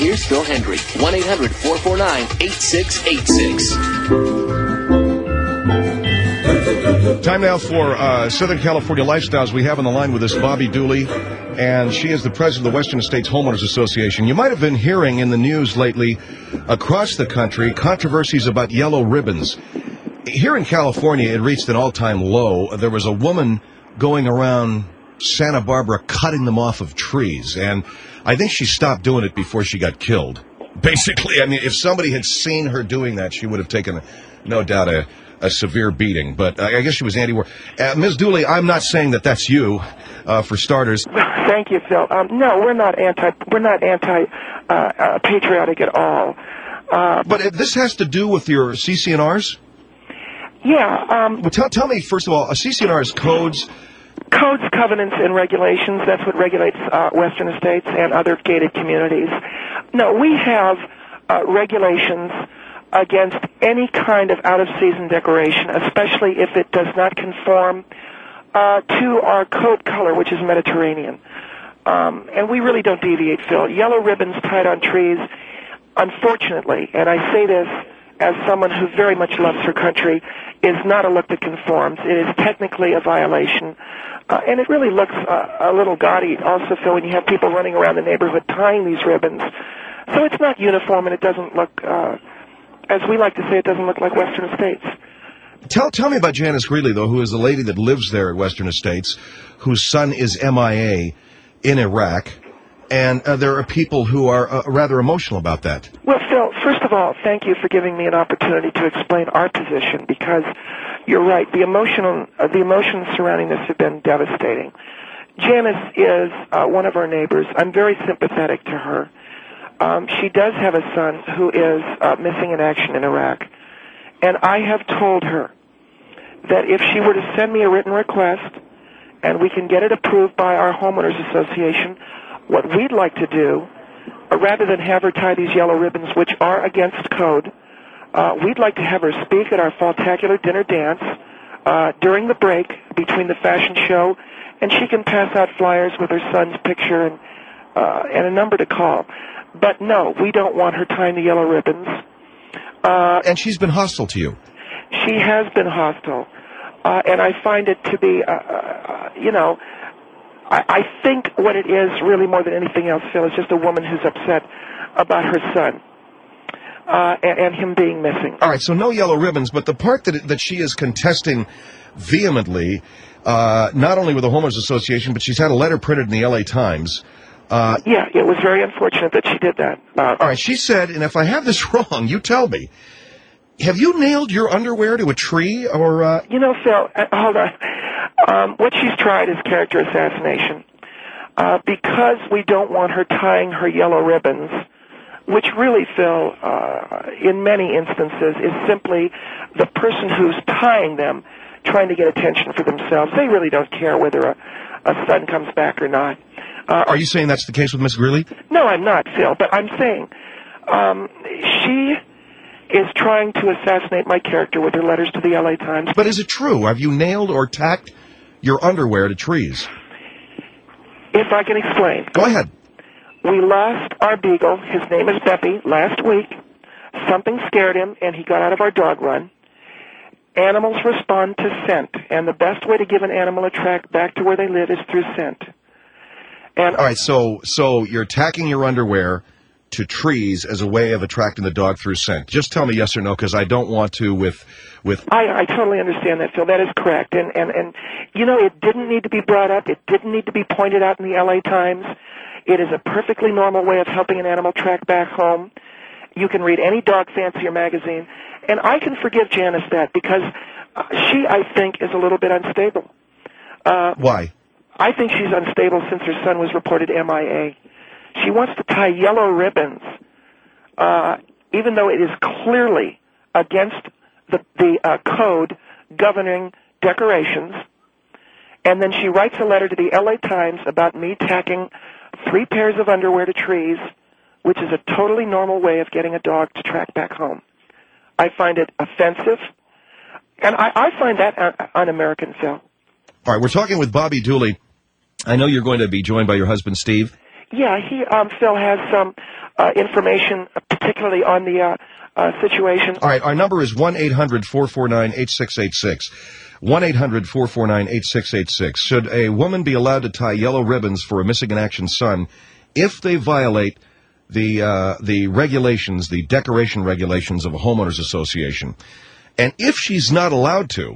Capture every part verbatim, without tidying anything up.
Here's Phil Hendry, one eight hundred four four nine eight six eight six. Time now for uh, Southern California Lifestyles. We have on the line with us Bobby Dooley, and she is the president of the Western States Homeowners Association. You might have been hearing in the news lately across the country controversies about yellow ribbons. Here in California, it reached an all-time low. There was a woman going around Santa Barbara cutting them off of trees, and I think she stopped doing it before she got killed. Basically, I mean, if somebody had seen her doing that, she would have taken, no doubt, a, a severe beating. But uh, I guess she was anti-war. Uh, Miz Dooley, I'm not saying that that's you, uh, for starters. Thank you, Phil. Um, no, we're not anti. We're not anti uh, uh, patriotic at all. Uh, but if this has to do with your C C N Rs. Yeah. Um, well, tell tell me first of all, a C C N R is codes. Codes, covenants, and regulations. That's what regulates uh, Western Estates and other gated communities. No, we have uh, regulations against any kind of out-of-season decoration, especially if it does not conform uh, to our code color, which is Mediterranean. Um, and we really don't deviate, Phil. Yellow ribbons tied on trees, unfortunately, and I say this as someone who very much loves her country, is not a look that conforms. It is technically a violation. Uh, and it really looks uh, a little gaudy also, Phil, when you have people running around the neighborhood tying these ribbons. So it's not uniform, and it doesn't look, uh, as we like to say, it doesn't look like Western Estates. Tell tell me about Janice Greeley, though, who is the lady that lives there at Western Estates, whose son is M I A in Iraq. And uh, there are people who are uh, rather emotional about that. Well, Phil, first of all, thank you for giving me an opportunity to explain our position, because you're right. The emotional, uh, the emotions surrounding this have been devastating. Janice is uh, one of our neighbors. I'm very sympathetic to her. Um, she does have a son who is uh, missing in action in Iraq. And I have told her that if she were to send me a written request and we can get it approved by our homeowners association, what we'd like to do, uh, rather than have her tie these yellow ribbons, which are against code, uh, we'd like to have her speak at our Falltacular dinner dance uh, during the break between the fashion show, and she can pass out flyers with her son's picture and, uh, and a number to call. But no, we don't want her tying the yellow ribbons. Uh, and she's been hostile to you. She has been hostile. Uh, and I find it to be, uh, uh, you know, I, I think what it is really more than anything else, Phil, is just a woman who's upset about her son uh, and, and him being missing. All right, so no yellow ribbons, but the part that that she is contesting vehemently, uh, not only with the Homeowners Association, but she's had a letter printed in the L A Times. Uh, yeah, it was very unfortunate that she did that. Uh, all right, she said, and if I have this wrong, you tell me, have you nailed your underwear to a tree, or... Uh... You know, Phil, uh, hold on. Um, what she's tried is character assassination. Uh, because we don't want her tying her yellow ribbons, which really, Phil, uh, in many instances, is simply the person who's tying them trying to get attention for themselves. They really don't care whether a, a son comes back or not. Uh, Are you saying that's the case with Miss Greeley? No, I'm not, Phil, but I'm saying um, she is trying to assassinate my character with her letters to the L A Times. But is it true? Have you nailed or tacked your underwear to trees? If I can explain. Go ahead. We lost our beagle. His name is Beppy. Last week, something scared him, and he got out of our dog run. Animals respond to scent, and the best way to give an animal a track back to where they live is through scent. And all right, so so you're tacking your underwear to trees as a way of attracting the dog through scent. Just tell me yes or no, because I don't want to with... with. I, I totally understand that, Phil. That is correct. And, and, and, you know, it didn't need to be brought up. It didn't need to be pointed out in the L A Times. It is a perfectly normal way of helping an animal track back home. You can read any dog fancier magazine. And I can forgive Janice that, because uh, she, I think, is a little bit unstable. Uh, Why? I think she's unstable since her son was reported M I A. She wants to tie yellow ribbons, uh, even though it is clearly against the, the uh, code governing decorations. And then she writes a letter to the L A Times about me tacking three pairs of underwear to trees, which is a totally normal way of getting a dog to track back home. I find it offensive, and I, I find that un- un-American, Phil. All right, we're talking with Bobby Dooley. I know you're going to be joined by your husband, Steve. Yeah, he, um, Phil, has some uh, information, uh, particularly on the uh, uh, situation. All right, our number is one eight hundred four four nine eight six eight six. one eight hundred four four nine eight six eight six. Should a woman be allowed to tie yellow ribbons for a missing in action son if they violate the uh, the regulations, the decoration regulations of a homeowners association? And if she's not allowed to,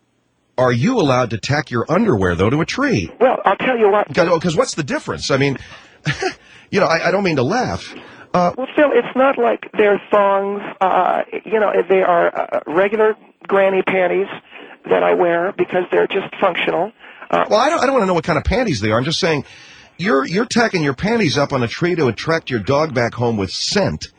are you allowed to tack your underwear, though, to a tree? Well, I'll tell you what. Because what's the difference? I mean, you know, I, I don't mean to laugh. Uh, well, Phil, it's not like they're thongs. Uh, you know, they are uh, regular granny panties that I wear because they're just functional. Uh, well, I don't, I don't want to know what kind of panties they are. I'm just saying, you're you're tacking your panties up on a tree to attract your dog back home with scent.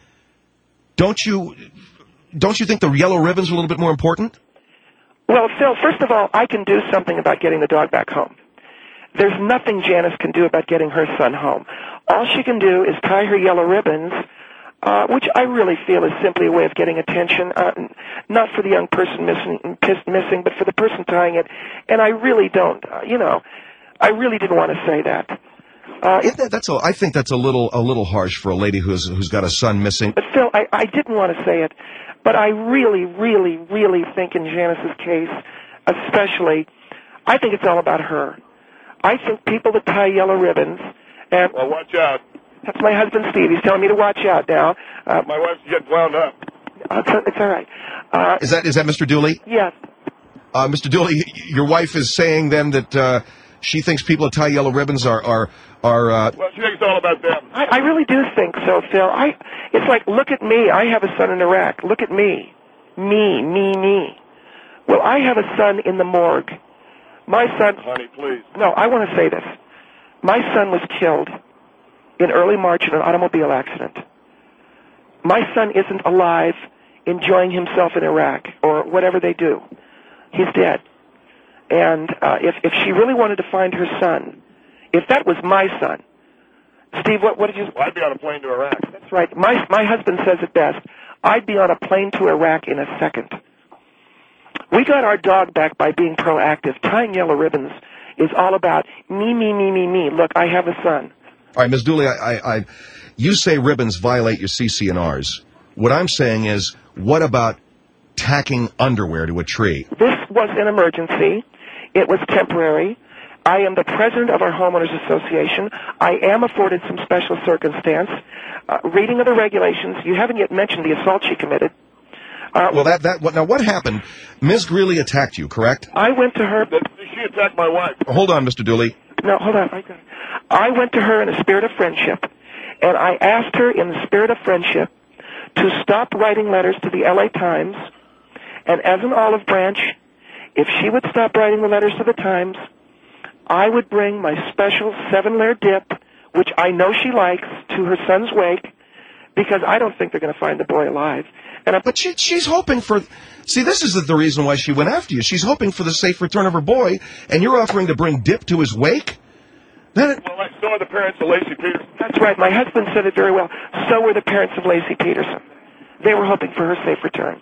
Don't you? Don't you think the yellow ribbons are a little bit more important? Well, Phil, first of all, I can do something about getting the dog back home. There's nothing Janice can do about getting her son home. All she can do is tie her yellow ribbons, uh, which I really feel is simply a way of getting attention, uh, not for the young person missing, missing, but for the person tying it. And I really don't, uh, you know, I really didn't want to say that. Uh, yeah, that, that's a, I think that's a little a little harsh for a lady who's who's got a son missing. But Phil, I, I didn't want to say it, but I really, really, really think in Janice's case, especially, I think it's all about her. I think people that tie yellow ribbons, and well, watch out. That's my husband Steve. He's telling me to watch out now. Uh, my wife's getting wound up. It's, it's all right. Uh, is that is that Mister Dooley? Yes. Uh, Mister Dooley, your wife is saying then that uh, she thinks people that tie yellow ribbons are are are. Uh, well, she thinks it's all about them. I, I really do think so, Phil. I. It's like, look at me. I have a son in Iraq. Look at me, me, me, me. Well, I have a son in the morgue. My son. Honey, please. No, I want to say this. My son was killed in early March in an automobile accident. My son isn't alive, enjoying himself in Iraq or whatever they do. He's dead. And uh, if if she really wanted to find her son, if that was my son, Steve, what what did you? Well, I'd be on a plane to Iraq. That's right. My my husband says it best. I'd be on a plane to Iraq in a second. We got our dog back by being proactive. Tying yellow ribbons is all about me, me, me, me, me. Look, I have a son. All right, Miz Dooley, I, I, I, you say ribbons violate your C C N Rs. What I'm saying is, what about tacking underwear to a tree? This was an emergency. It was temporary. I am the president of our homeowners association. I am afforded some special circumstance. Uh, reading of the regulations, you haven't yet mentioned the assault she committed. Uh, well, that that what, now what happened? Miz Greeley attacked you, correct? I went to her. She attacked my wife. Hold on, Mister Dooley. No, hold on. I, I went to her in a spirit of friendship, and I asked her in the spirit of friendship to stop writing letters to the L A Times, and as an olive branch, if she would stop writing the letters to the Times, I would bring my special seven-layer dip, which I know she likes, to her son's wake, because I don't think they're going to find the boy alive. And I, but she, she's hoping for... See, this is the, the reason why she went after you. She's hoping for the safe return of her boy, and you're offering to bring dip to his wake? Then it, well, so are the parents of Lacey Peterson. That's right. My husband said it very well. So were the parents of Lacey Peterson. They were hoping for her safe return.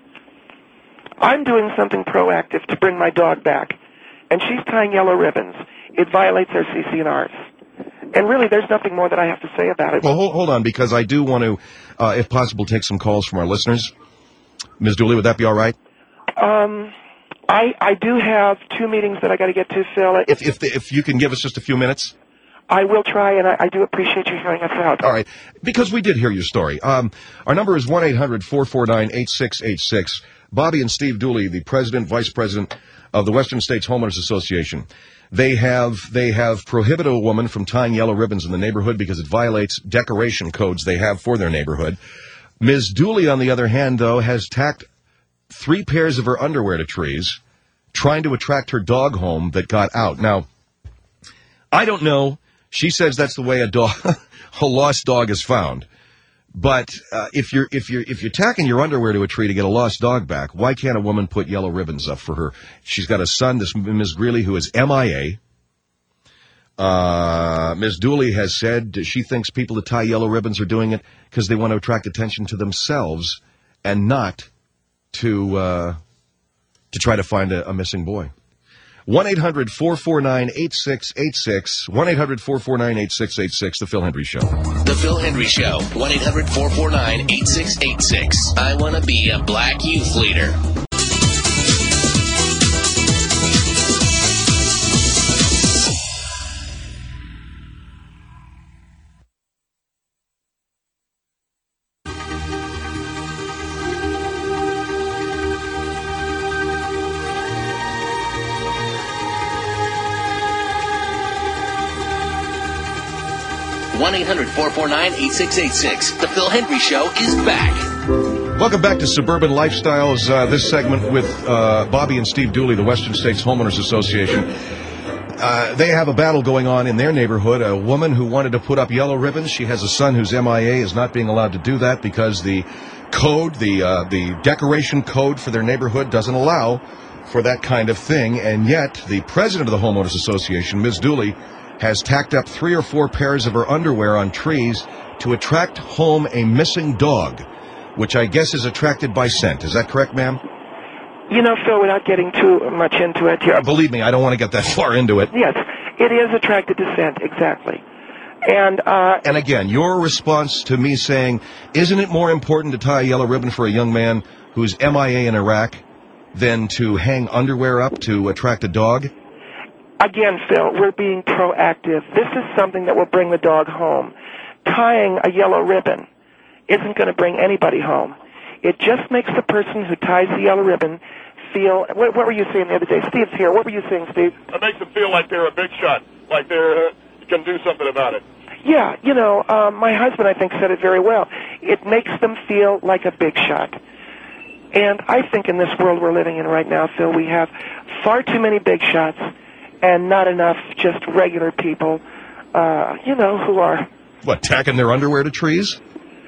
I'm doing something proactive to bring my dog back, and she's tying yellow ribbons. It violates our C C N Rs. And really, there's nothing more that I have to say about it. Well, hold, hold on, because I do want to, uh, if possible, take some calls from our listeners. Miz Dooley, would that be all right? Um, I I do have two meetings that I got to get to, Phil. If if the, if you can give us just a few minutes. I will try, and I, I do appreciate you hearing us out. All right, because we did hear your story. Um, our number is one eight hundred four four nine eight six eight six. Bobby and Steve Dooley, the president, vice president of the Western States Homeowners Association. They have they have prohibited a woman from tying yellow ribbons in the neighborhood because it violates decoration codes they have for their neighborhood. Miz Dooley, on the other hand, though, has tacked three pairs of her underwear to trees, trying to attract her dog home that got out. Now, I don't know. She says that's the way a dog, a lost dog is found. But uh, if you're if you're if you're tacking your underwear to a tree to get a lost dog back, why can't a woman put yellow ribbons up for her? She's got a son, this Miz Greeley, who is M I A. Uh, Miz Dooley has said she thinks people that tie yellow ribbons are doing it because they want to attract attention to themselves and not to uh, to try to find a, a missing boy. one eight hundred four four nine eight six eight six. one eight hundred four four nine eight six eight six. The Phil Hendry Show. The Phil Hendry Show. one eight hundred four four nine eight six eight six. I want to be a black youth leader. one eight hundred four four nine eight six eight six. The Phil Hendry Show is back. Welcome back to Suburban Lifestyles. Uh, this segment with uh, Bobby and Steve Dooley, the Western States Homeowners Association. Uh, they have a battle going on in their neighborhood. A woman who wanted to put up yellow ribbons. She has a son who's M I A, is not being allowed to do that because the code, the uh, the decoration code for their neighborhood doesn't allow for that kind of thing. And yet, the president of the Homeowners Association, Miz Dooley, has tacked up three or four pairs of her underwear on trees to attract home a missing dog, which I guess is attracted by scent. Is that correct, ma'am? You know, Phil, without getting too much into it here. Believe me, I don't want to get that far into it. Yes, it is attracted to scent, exactly. And uh, and again, your response to me saying, isn't it more important to tie a yellow ribbon for a young man who's M I A in Iraq than to hang underwear up to attract a dog? Again, Phil, we're being proactive. This is something that will bring the dog home. Tying a yellow ribbon isn't going to bring anybody home. It just makes the person who ties the yellow ribbon feel... What, what were you saying the other day? Steve's here. What were you saying, Steve? It makes them feel like they're a big shot, like they're uh, can do something about it. Yeah, you know, uh, my husband, I think, said it very well. It makes them feel like a big shot. And I think in this world we're living in right now, Phil, we have far too many big shots and not enough just regular people, uh, you know, who are... What, tacking their underwear to trees?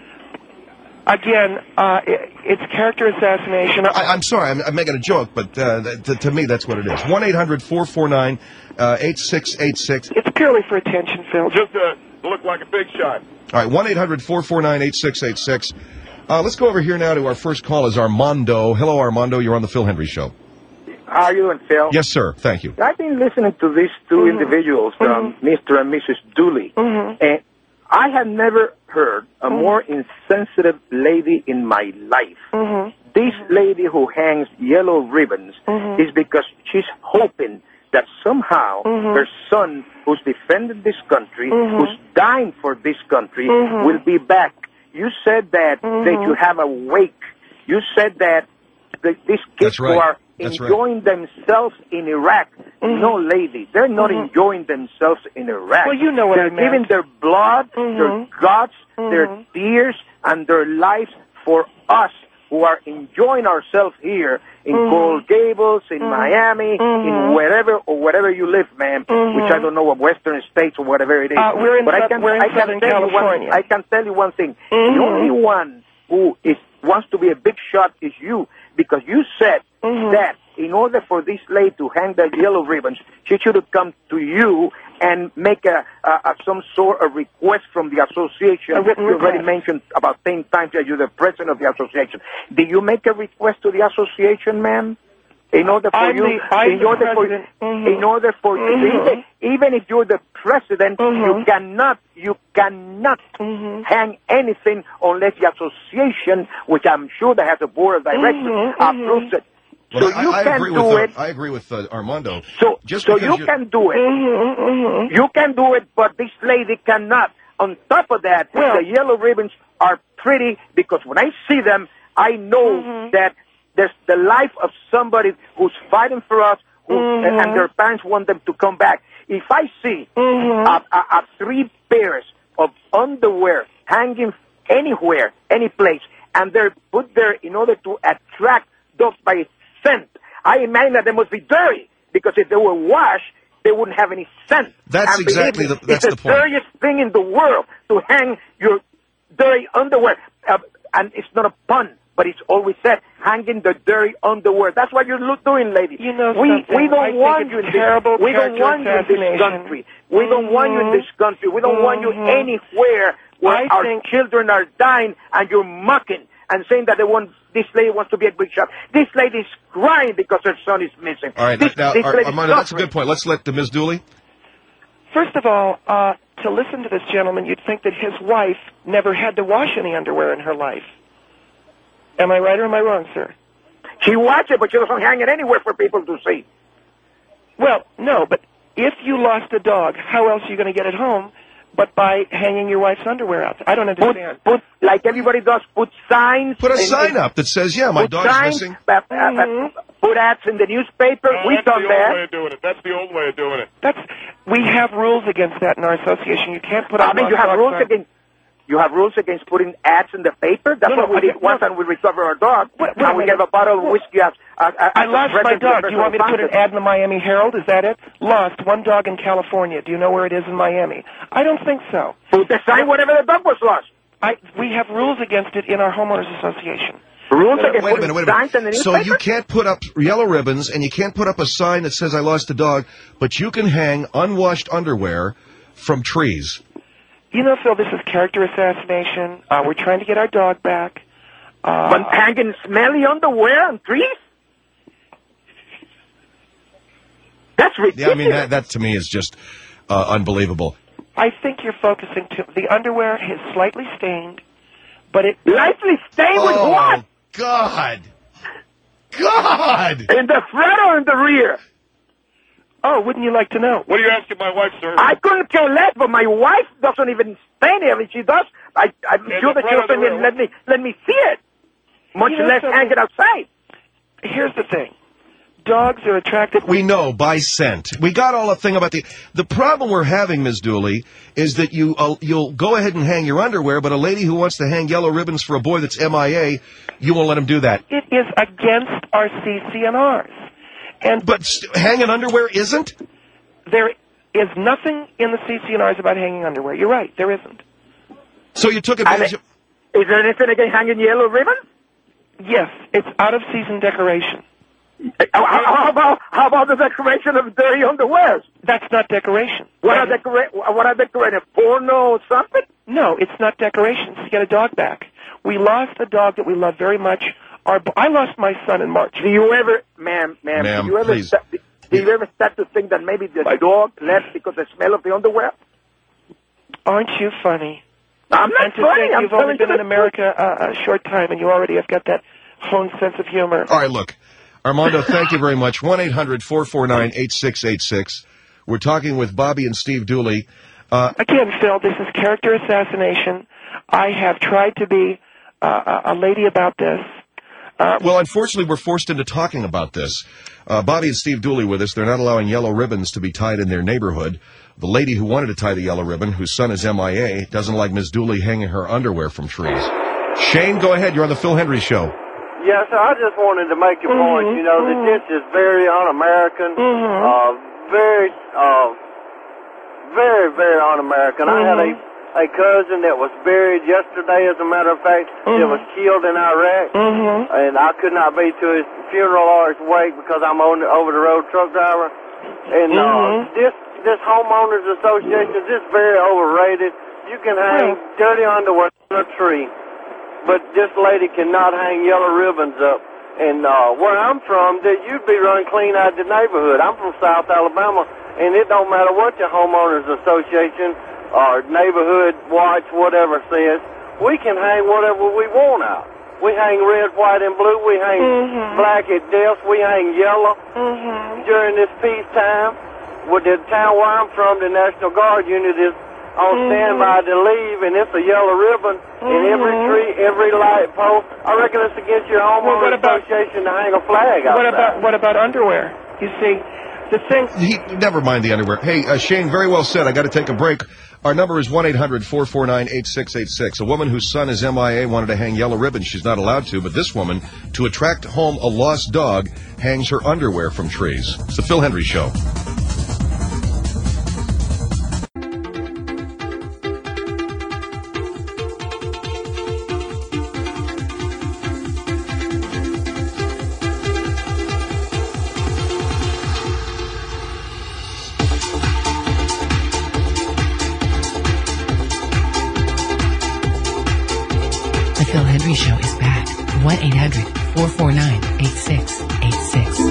Again, uh, it, it's character assassination. I, I'm sorry, I'm, I'm making a joke, but uh, th- th- to me that's what it is. one eight hundred four four nine eight six eight six. It's purely for attention, Phil. Just to look like a big shot. All right, one eight hundred four four nine eight six eight six. Uh, let's go over here now to our first call is Armando. Hello, Armando. You're on the Phil Hendry Show. How are you doing, Phil? Yes, sir. Thank you. I've been listening to these two Mm-hmm. individuals, um, Mm-hmm. Mister and Missus Dooley, Mm-hmm. and I have never heard a Mm-hmm. more insensitive lady in my life. Mm-hmm. This lady who hangs yellow ribbons Mm-hmm. is because she's hoping that somehow Mm-hmm. her son, who's defended this country, Mm-hmm. who's dying for this country, Mhm. will be back. You said that Mhm. they should have a wake. You said that the, these kids That's right. who are That's right. enjoying themselves in Iraq. Mhm. No, lady, they're not Mhm. enjoying themselves in Iraq. Well, you know what they're I meant. giving their blood, Mhm. their guts, their Mhm. tears, and their lives for us who are enjoying ourselves here in Mhm. Coral Gables, in Mhm. Miami, Mhm. in wherever or wherever you live, ma'am, Mhm. which I don't know, what Western States or whatever it is. Uh, we're in but I Sou- can, we're in I can Southern tell you California. one, I can tell you one thing. Mhm. The only one who is wants to be a big shot is you, because you said Mhm. that in order for this lady to hang the yellow ribbons, she should have come to you and make a, a, a some sort of request from the association. A written You already request. mentioned about ten times that you're the president of the association. Did you make a request to the association, ma'am? In order for I'm you, the- I'm in the order for, president. Mhm. in order for you, Mhm. even, even if you're the president, Mhm. you cannot, you cannot Mhm. hang anything unless the association, which I'm sure that has a board of directors, Mhm, mhm. approves it. Well, so I, you I can agree do with it. Uh, I agree with uh, Armando. So, Just so because you you- can do it. Mhm, mhm. You can do it, but this lady cannot. On top of that, Well- the yellow ribbons are pretty because when I see them, I know Mhm. that there's the life of somebody who's fighting for us, who, Mhm. and their parents want them to come back. If I see Mhm. a, a, a three pairs of underwear hanging anywhere, any place, and they're put there in order to attract dogs by scent, I imagine that they must be dirty, because if they were washed, they wouldn't have any scent. That's And believe exactly me, the- that's it's the point. the dirtiest thing in the world to hang your dirty underwear. Uh, and it's not a pun, but it's always said, hanging the dirty underwear. That's what you're lo- doing, lady. You know we something? we I don't think want it's you in this. terrible We don't character want you in this assassination. country. We don't want you in this country. We don't want you Mhm. anywhere where I our think- children are dying and you're mocking and saying that they want, this lady wants to be a big shot. This lady is crying because her son is missing. All right, this, now, this Ar- lady's Armando, that's a suffering. good point. Let's let uh, Miz Dooley. First of all, uh, to listen to this gentleman, you'd think that his wife never had to wash any underwear in her life. Am I right or am I wrong, sir? She watches it, but she doesn't hang it anywhere for people to see. Well, no, but if you lost a dog, how else are you going to get it home but by hanging your wife's underwear out? I don't Put, understand. put like everybody does, put signs. Put a in- sign in- up that says, yeah, my put dog's signs, missing. uh, uh, uh, Mhm. put ads in the newspaper. No, We've that's done the old way that. of doing it. That's the old way of doing it. That's we have rules against that in our association. You can't put. I up mean, you lost have dogs rules on- against. You have rules against putting ads in the paper. That's No, no, what we we- did one no. time. We recovered our dog, What- and we wait, gave a bottle of what- whiskey as, as, as I a lost my present to dog. the Do you want me to person put who an found ad in the Miami Herald? Is that it? Lost. One dog in California. Do you know where it is in Miami? I don't think so. it. Put the sign whenever the dog was lost. I, we have rules against it in our homeowners association. Rules Wait against a putting minute, wait a signs in the minute. So newspaper. you can't put up yellow ribbons and you can't put up a sign that says I lost a dog, but you can hang unwashed underwear from trees. You know, Phil, this is character assassination. Uh, we're trying to get our dog back. Uh, But hanging smelly underwear on trees? That's Yeah, ridiculous. I mean, that, that to me is just uh, unbelievable. I think you're focusing too. The underwear is slightly stained, but it. Lightly stained with Oh, what? God. God! In the front or in the rear? Oh, wouldn't you like to know? What are you asking my wife, sir? I couldn't care less, but my wife doesn't even stain it. I mean, she does. I, I'm Yeah, sure the that she front doesn't of the even rear. let me, let me see it. Much You know less something? hang it outside. Here's the thing. Dogs are attracted. We know by scent. We got all the thing about the the problem we're having, Miz Dooley, is that you uh, you'll go ahead and hang your underwear, but a lady who wants to hang yellow ribbons for a boy that's M I A, you won't let him do that. It is against our C C N Rs. And But st- hanging underwear isn't. there is nothing in the C C N Rs about hanging underwear. You're right, there isn't. So you took And advantage. it- of... Is there anything against hanging yellow ribbon? Yes, it's out of season decoration. Uh, How, how about how about the decoration of dirty underwear? That's not decoration. What are decora- What are decorating? Porno or something? No, it's not decoration. It's to get a dog back. We lost a dog that we love very much. Our I lost my son in March. Do you ever, ma'am, ma'am, Ma'am, do you ever, please. sta- do you ever start to think that maybe the dog left because of the smell of the underwear? Aren't you funny? I'm not and to funny. think I'm you've only telling you been in the America uh, a short time and you already have got that honed sense of humor. All right, look, Armando, thank you very much. one eight hundred four four nine eight six eight six. We're talking with Bobby and Steve Dooley. Uh, Again, Phil, this is character assassination. I have tried to be uh, a lady about this. Uh, well, unfortunately, we're forced into talking about this. Uh, Bobby and Steve Dooley with us. They're not allowing yellow ribbons to be tied in their neighborhood. The lady who wanted to tie the yellow ribbon, whose son is M I A, doesn't like Miz Dooley hanging her underwear from trees. Shane, go ahead. You're on the Phil Hendry Show. Yes, I just wanted to make a point. You know, that this is very un-American, uh, very, uh, very, very un-American. I had a, a cousin that was buried yesterday, as a matter of fact, that was killed in Iraq, and I could not be to his funeral or his wake because I'm on the over-the-road truck driver. And uh, this this homeowners association is just very overrated. You can hang dirty underwear on a tree, but this lady cannot hang yellow ribbons up. And uh, where I'm from, that you'd be run clean out of the neighborhood. I'm from South Alabama, and it don't matter what your homeowners association or neighborhood watch, whatever says, we can hang whatever we want out. We hang red, white, and blue. We hang black at death. We hang yellow during this peacetime. With the town where I'm from, the National Guard unit is on standby to leave, and it's a yellow ribbon in every tree, every light pole. I reckon it's against your Well, what homeowner about- association to hang a flag outside. what about what about underwear? You see, the thing. He, never mind the underwear. Hey, uh, Shane, very well said. I got to take a break. Our number is one eight hundred four four nine eight six eight six. A woman whose son is M I A wanted to hang yellow ribbons. She's not allowed to, but this woman, to attract home a lost dog, hangs her underwear from trees. It's the Phil Hendry Show. The Phil Hendry Show is back. one eight hundred four four nine eight six eight six.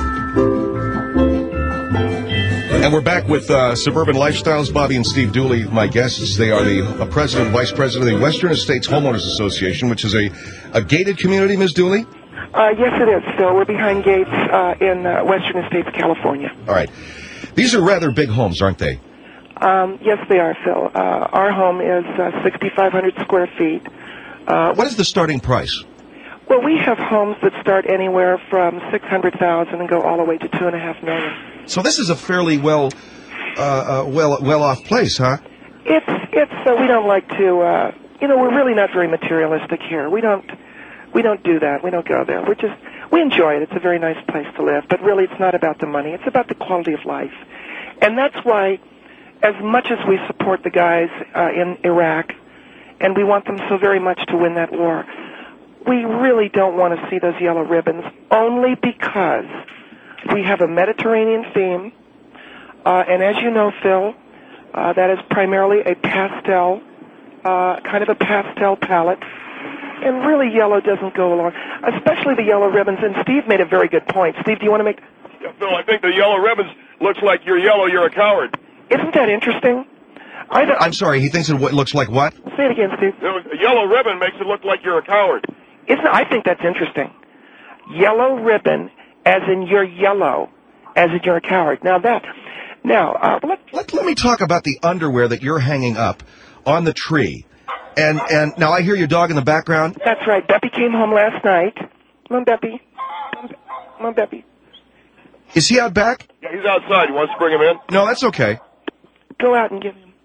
And we're back with uh, Suburban Lifestyles. Bobby and Steve Dooley, my guests. They are the uh, president and vice president of the Western Estates Homeowners Association, which is a, a gated community, Miz Dooley? Uh, yes, it is, Phil. We're behind gates uh, in uh, Western Estates, California. All right. These are rather big homes, aren't they? Um, yes, they are, Phil. Uh, our home is uh, six thousand five hundred square feet. Uh, what is the starting price? Well, we have homes that start anywhere from six hundred thousand dollars and go all the way to two and a half million dollars. So this is a fairly well, uh, uh, well, well-off place, huh? It's it's. Uh, we don't like to. Uh, you know, we're really not very materialistic here. We don't. We don't do that. We don't go there. We're just. We enjoy it. It's a very nice place to live. But really, it's not about the money. It's about the quality of life, and that's why, as much as we support the guys uh, in Iraq, and we want them so very much to win that war, we really don't want to see those yellow ribbons. Only because we have a Mediterranean theme, uh, and as you know, Phil, uh, that is primarily a pastel, uh, kind of a pastel palette, and really yellow doesn't go along, especially the yellow ribbons, and Steve made a very good point. Steve, do you want to make... Yeah, Phil, I think the yellow ribbons looks like you're yellow, you're a coward. Isn't that interesting? I don't... I'm sorry, he thinks it w- looks like what? Say it again, Steve. A yellow ribbon makes it look like you're a coward. Isn't, I think that's interesting. Yellow ribbon, as in you're yellow, as in you're a coward. Now that, now uh, let, let let me talk about the underwear that you're hanging up on the tree, and and now I hear your dog in the background. That's right. Beppy came home last night. Come on, Beppy. Come on, Beppy. Is he out back? Yeah, he's outside. You want us to bring him in? No, that's okay. Go out and give him.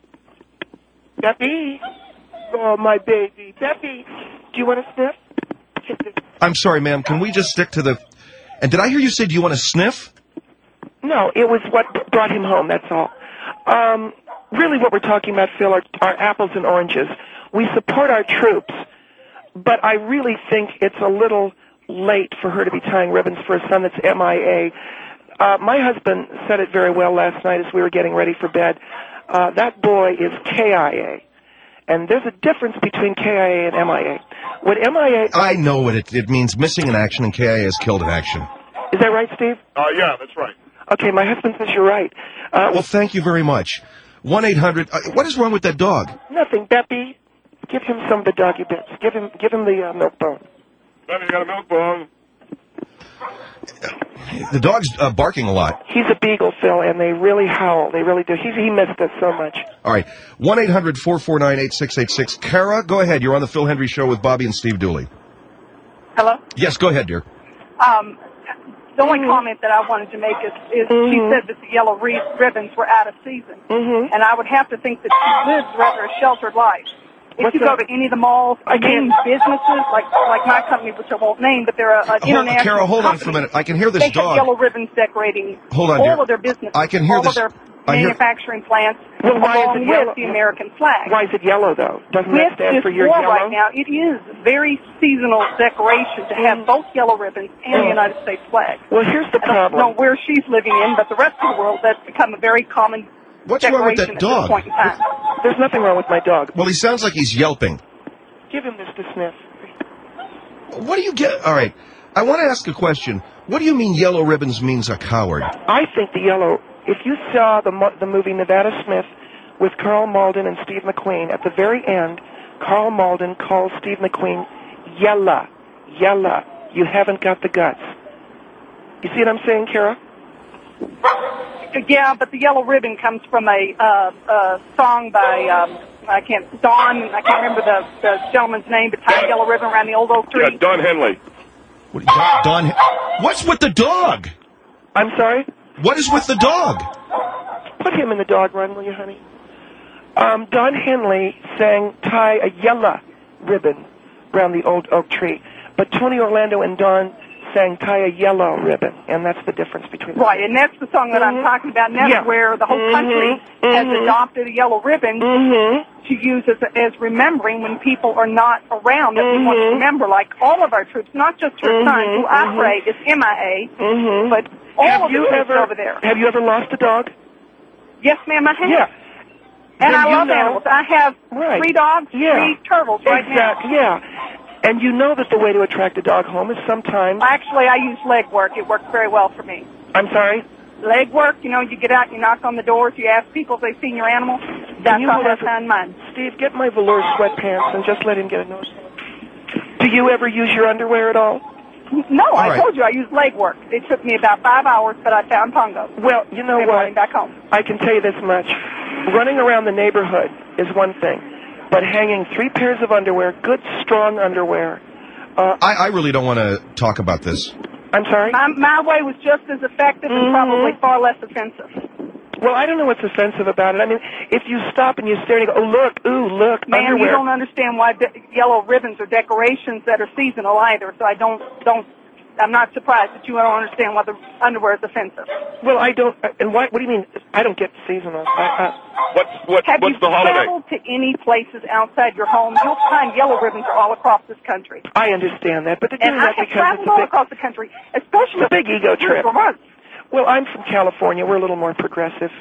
Beppy. Oh, my baby. Beppy. Do you want to sniff? I'm sorry, ma'am. Can we just stick to the... And did I hear you say, do you want to sniff? No, it was what brought him home, that's all. Um, really what we're talking about, Phil, are, are apples and oranges. We support our troops, but I really think it's a little late for her to be tying ribbons for a son that's M I A. Uh, my husband said it very well last night as we were getting ready for bed. Uh, that boy is K I A. And there's a difference between K I A and M I A. What M I A... I know what it, it means, missing in action, and K I A is killed in action. Is that right, Steve? Uh, yeah, that's right. Okay, my husband says you're right. Uh, well, thank you very much. one eight hundred... Uh, what is wrong with that dog? Nothing. Beppy, give him some of the doggy bits. Give him give him the uh, milk bone. Beppy got a milk bone. The dog's uh, barking a lot. He's a beagle, Phil, and they really howl. They really do. He's, he missed us so much. All right. one eight hundred four four nine eight six eight six. Kara, go ahead. You're on the Phil Hendry Show with Bobby and Steve Dooley. Hello? Yes, go ahead, dear. Um, the only mm-hmm. comment that I wanted to make is, is mm-hmm. she said that the yellow re- ribbons were out of season. Mm-hmm. And I would have to think that she lives rather a sheltered life. If What's you that? go to any of the malls, I main businesses, like like my company, which I won't name, but they're a, an hold, international Carol, hold company. on for a minute. I can hear this they dog. They have yellow ribbons decorating hold on, all dear. of their businesses, I can hear all this. of their I manufacturing hear... plants, well, why along is it with yellow? the American flag. Why is it yellow, though? Doesn't with that stand this for your war yellow? right now, it is very seasonal decoration to have both yellow ribbons and oh. the United States flag. Well, here's the problem. I don't know where she's living in, but the rest of the world, that's become a very common What's decoration wrong with that dog? at this point in time. There's nothing wrong with my dog. Well, he sounds like he's yelping. Give him this to sniff. What do you get? All right. I want to ask a question. What do you mean yellow ribbons means a coward? I think the yellow... If you saw the mo- the movie Nevada Smith with Carl Malden and Steve McQueen, at the very end, Carl Malden calls Steve McQueen, Yella, Yella, you haven't got the guts. You see what I'm saying, Kara? Yeah, but the yellow ribbon comes from a uh, uh, song by... Um, I can't, Don, I can't remember the, the gentleman's name, but tied a yellow ribbon around the old oak tree. Yeah, Don Henley. What, Don, Don, what's with the dog? I'm sorry? What is with the dog? Put him in the dog run, will you, honey? Um, Don Henley sang tie a yellow ribbon around the old oak tree. But Tony Orlando and Don sang tie a yellow ribbon, and that's the difference between them. Right, and that's the song that mm-hmm. I'm talking about, and that's yeah. where the whole country mm-hmm. has mm-hmm. adopted a yellow ribbon mm-hmm. to use as, as remembering when people are not around, that mm-hmm. we want to remember, like all of our troops, not just her mm-hmm. son, who mm-hmm. I pray is M I A, mm-hmm. but all have of the you troops ever, over there. Have you ever lost a dog? Yes, ma'am, I have. Yeah. And then I you love know, animals. I have right. three dogs, yeah. three turtles right exactly, now. Yeah. And you know that the way to attract a dog home is sometimes... Actually, I use leg work. It works very well for me. I'm sorry? Leg work, you know, you get out, you knock on the doors, you ask people if they've seen your animal. That's you how I have- found mine. Steve, get my velour sweatpants and just let him get a nose. Do you ever use your underwear at all? No, I right. told you I use leg work. It took me about five hours, but I found Pongo. Well, you know and what? brought him back home. I can tell you this much. Running around the neighborhood is one thing, but hanging three pairs of underwear, good, strong underwear... Uh, I, I really don't want to talk about this. I'm sorry? My, my way was just as effective and Mhm. probably far less offensive. Well, I don't know what's offensive about it. I mean, if you stop and you stare and you go, oh, look, ooh, look, Ma'am, underwear. you don't understand why de- yellow ribbons are decorations that are seasonal either, so I don't, don't, I'm not surprised that you don't understand why the underwear is offensive. Well, I don't, uh, and why, what do you mean? I don't get seasonal. I, uh, What's what, Have what's you the holiday? traveled to any places outside your home? You'll find yellow ribbons are all across this country. I understand that, but they're And doing I that have because traveled it's a all big, across the country, especially it's a big ego trip. for months. Well, I'm from California. We're a little more progressive.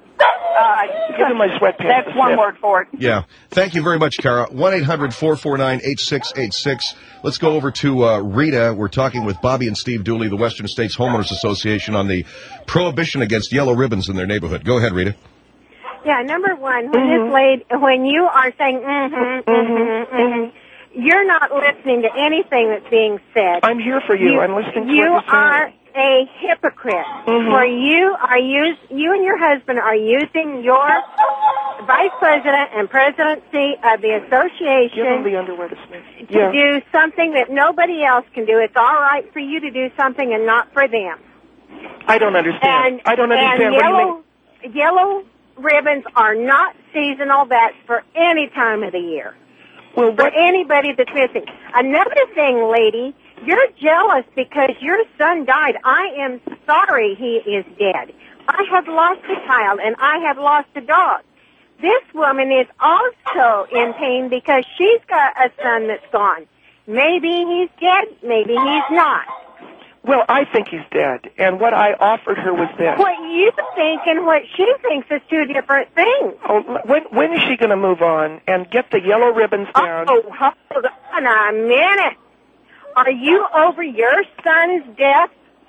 Uh, Give him my sweatpants. That's to one sniff. word for it. Yeah. Thank you very much, Kara. one eight hundred four four nine eight six eight six. Let's go over to uh, Rita. We're talking with Bobby and Steve Dooley, the Western States Homeowners Association, on the prohibition against yellow ribbons in their neighborhood. Go ahead, Rita. Yeah, number one, when Mm-hmm. this lady, when you are saying mm-hmm, mm-hmm, mm-hmm, you're not listening to anything that's being said. I'm here for you. I'm listening to you what you're saying. are a hypocrite. Mhm. For you are use you and your husband are using your vice president and presidency of the Give him association the underwear to sniff. to Yeah. do something that nobody else can do. It's all right for you to do something and not for them. I don't understand. And, I don't understand. And What do you yellow, yellow ribbons are not seasonal. That's for any time of the year. Well, for what? anybody that's missing. Another thing, lady, you're jealous because your son died. I am sorry he is dead. I have lost a child, and I have lost a dog. This woman is also in pain because she's got a son that's gone. Maybe he's dead, maybe he's not. Well, I think he's dead, and what I offered her was this. What you think and what she thinks is two different things. Oh, when when is she going to move on and get the yellow ribbons down? Oh, hold on a minute. Are you over your son's death?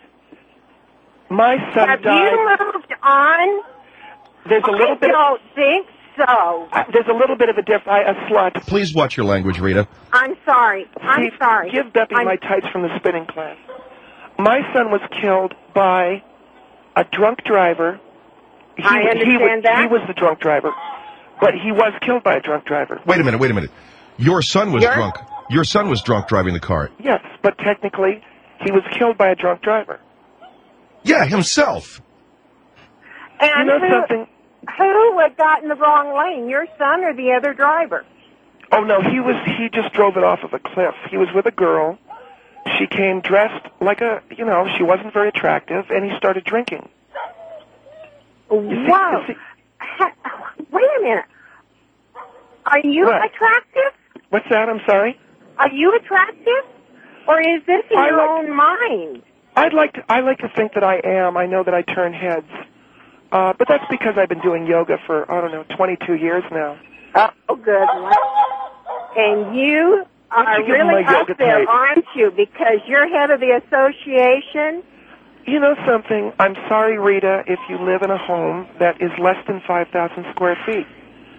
My son Have died. you moved on? There's a little I bit. don't think so. Uh, there's a little bit of a diff. I, a slut. Please watch your language, Rita. I'm sorry. I'm Steve, sorry. Give Beppy I'm- my tights from the spinning class. My son was killed by a drunk driver. He, I he understand was, that. He was the drunk driver, but he was killed by a drunk driver. Wait a minute, wait a minute. Your son was Your- drunk. Your son was drunk driving the car. Yes, but technically, he was killed by a drunk driver. Yeah, himself. And You know who, something? who had got in the wrong lane, your son or the other driver? Oh no, he was. He just drove it off of a cliff. He was with a girl. She came dressed like a, you know, she wasn't very attractive, and he started drinking. Whoa. you see- Ha- Wait a minute. Are you What? attractive? What's that? I'm sorry. Are you attractive? Or is this in I your like- own mind? I'd like to. I like to think that I am. I know that I turn heads, uh, but that's because I've been doing yoga for I don't know, twenty-two years now. Oh, good. And you Why don't are you give him really my yoga up there, tights? aren't you? Because you're head of the association. You know something? I'm sorry, Rita, if you live in a home that is less than five thousand square feet.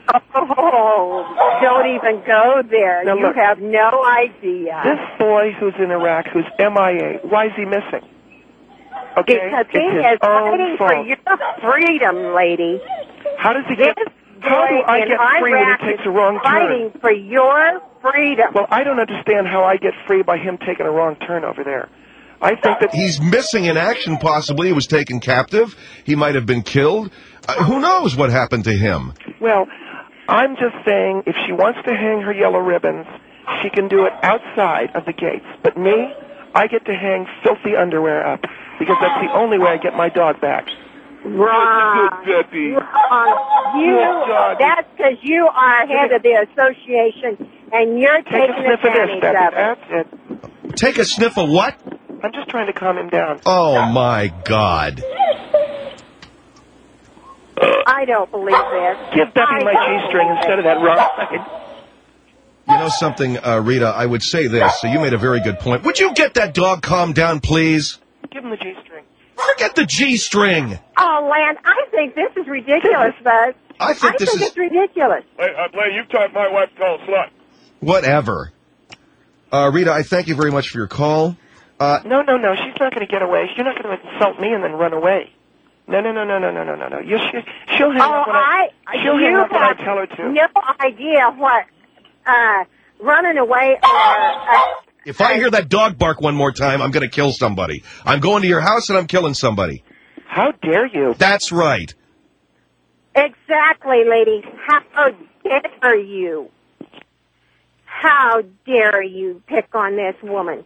Oh, don't even go there. Now, you look. have no idea. This boy who's in Iraq, who's M I A, why is he missing? Okay, because he it's his is own fighting for fault. your freedom, lady. How does he This get? How do boy I in get free when Iraq he takes is a wrong fighting turn? for your freedom. Well, I don't understand how I get free by him taking a wrong turn over there. I think that He's missing in action, possibly. He was taken captive. He might have been killed. Uh, who knows what happened to him? Well, I'm just saying, if she wants to hang her yellow ribbons, she can do it outside of the gates. But me, I get to hang filthy underwear up because that's the only way I get my dog back. Wrong. Good Debbie. Wrong. You, Good dog. that's because you are head of the association and you're Take a taking sniff of this, advantage Becky. of it. That's it. Take a sniff of what? I'm just trying to calm him down. Oh, my God. I don't believe this. Give Beppy I my don't G-string believe instead it. of that rock. You know something, uh, Rita, I would say this. So you made a very good point. Would you get that dog calmed down, please? Give him the G-string. Forget the G-string. Oh, Land, I think this is ridiculous, Buzz. I think I this think is... it's ridiculous. Hey, uh, Blaine, you taught my wife to call a slut. Whatever. Uh, Rita, I thank you very much for your call. Uh, No, no, no. She's not going to get away. You're not going to insult me and then run away. No, no, no, no, no, no, no, no, no. You, she, she'll hang Oh, up when I, I, she'll hang you up when I have tell her to. no idea what uh, running away or... Uh, if I hear that dog bark one more time, I'm going to kill somebody. I'm going to your house and I'm killing somebody. How dare you? That's right. Exactly, lady. How dare you? How dare you pick on this woman?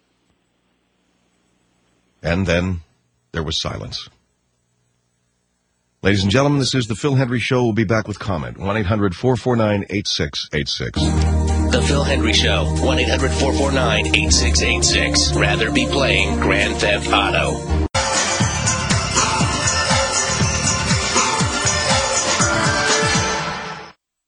And then there was silence. Ladies and gentlemen, this is the Phil Hendry Show. We'll be back with comment. one eight hundred four four nine eight six eight six. The Phil Hendry Show. one eight hundred four four nine eight six eight six. Rather be playing Grand Theft Auto.